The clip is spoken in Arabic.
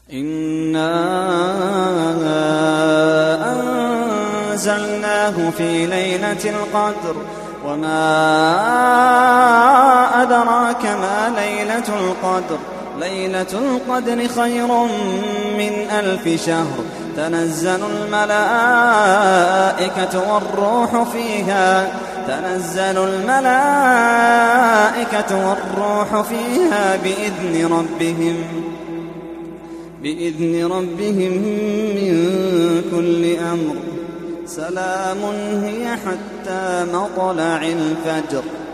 إنا أنزلناه في ليلة القدر وما أدراك ما ليلة القدر ليلة القدر خير من 1000 شهر تنزل الملائكة والروح فيها بإذن ربهم من كل أمر سلام هي حتى مطلع الفجر.